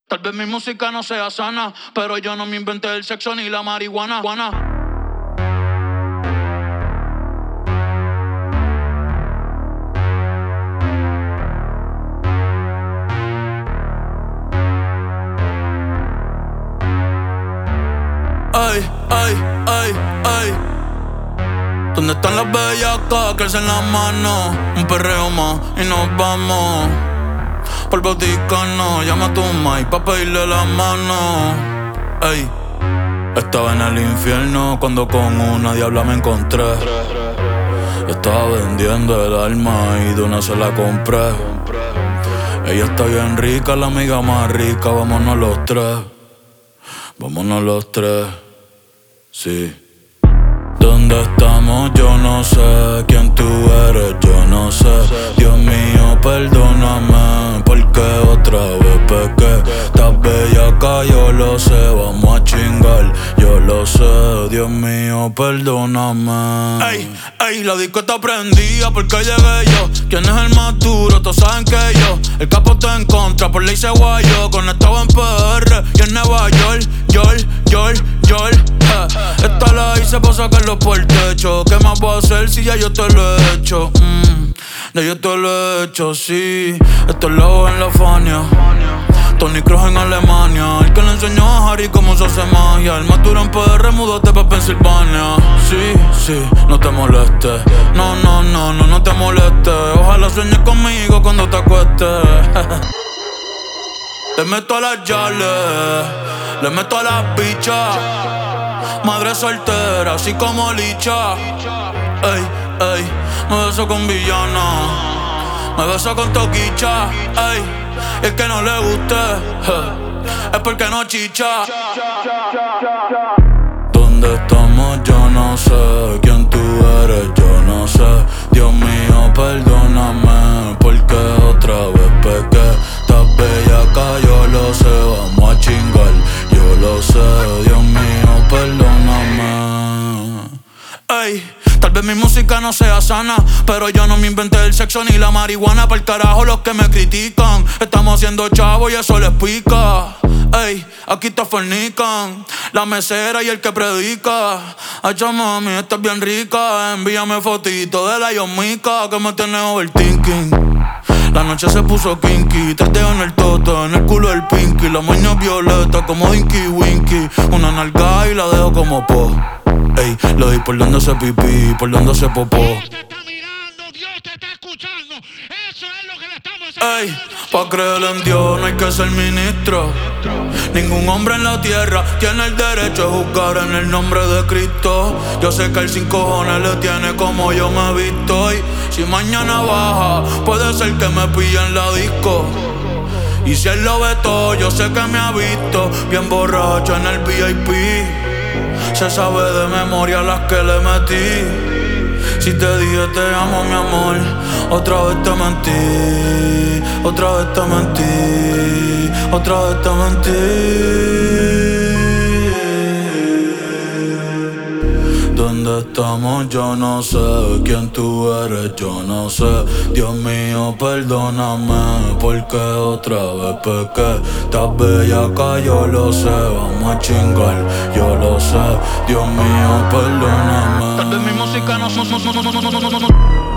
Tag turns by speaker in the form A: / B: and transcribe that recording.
A: Tal vez mi música no sea sana, pero yo no me inventé el sexo ni la marihuana. Ay, ay, ay, ay. ¿Dónde están las bellacas que alzan las manos? Un perreo más y nos vamos por Vaticano. Llama a tu mai pa' pedirle la mano. Ey, estaba en el infierno cuando con una diabla me encontré. Estaba vendiendo el alma y de una se la compré. Ella está bien rica, la amiga más rica. Vámonos los tres, vámonos los tres. Sí. ¿Dónde estamos? Yo no sé. ¿Quién tú eres? Yo no sé. Dios mío, perdóname, porque otra vez pequé. Estás bellaca, yo lo sé. Vamos a chingar, yo lo sé. Dios mío, perdóname. Ey, ey, la disco está prendida porque llegué yo. ¿Quién es el más duro? Todos saben que yo. El capo está en contra, por ley se guayó. Conectado en PR y en Nueva York. Esta la hice pa' sacarlo por el techo. ¿Qué más puedo hacer si ya yo te lo he hecho? Ya yo te lo he hecho, sí. Esto es loco en la Fania, Tony Kroos en Alemania. El que le enseñó a Harry cómo se hace magia. El más duro en PR, múdate pa' Pensilvania. Sí, sí, no te molestes. No te molestes. Ojalá sueñes conmigo cuando te acuestes. Le meto a las yales, le meto a las bichas. Madre soltera, así como licha. Ey, ey, me beso con villana, me beso con toquicha. Ey, y el que no le guste es porque no chicha. ¿Dónde estamos? Yo no sé. ¿Quién tú eres? Yo no sé. Dios mío, perdóname, porque otra vez pequé. Estás bellaca, yo lo sé. Vamos a chingar, yo lo sé. Dios mío, perdóname. Ey, tal vez mi música no sea sana, pero yo no me inventé el sexo ni la marihuana. Pa'l carajo los que me critican. Estamos haciendo chavo y eso les pica. Ey, aquí te fornican la mesera y el que predica. Ay, mami, estás bien rica. Envíame fotito de la yomica que me tiene overthinking. La noche se puso kinky, 3 dedos en el toto, en el culo el pinky. La moña violeta como Dinky Winky. Una nalga y la dejo como po. Ey, lo di por donde se pipí, por donde se popó.
B: Dios te está mirando, Dios te está escuchando. Eso es lo que le estamos haciendo.
A: Ey, pa' creer en Dios no hay que ser ministro. Ningún hombre en la tierra tiene el derecho de juzgar en el nombre de Cristo. Yo sé que él sin cojones le tiene como yo me he visto. Y si mañana baja, puede ser que me pille en la disco. Y si él lo ve todo, yo sé que me ha visto bien borracho en el VIP. Se sabe de memoria las que le metí. Si te dije te amo, mi amor, otra vez te mentí. Otra vez te mentí. Otra vez te mentí. ¿Dónde estamos? Yo no sé. ¿Quién tú eres? Yo no sé. Dios mío, perdóname, porque otra vez pequé. Estás bellaca, yo lo sé. Vamos a chingar, yo lo sé. Dios mío, perdóname. Tal vez mi música no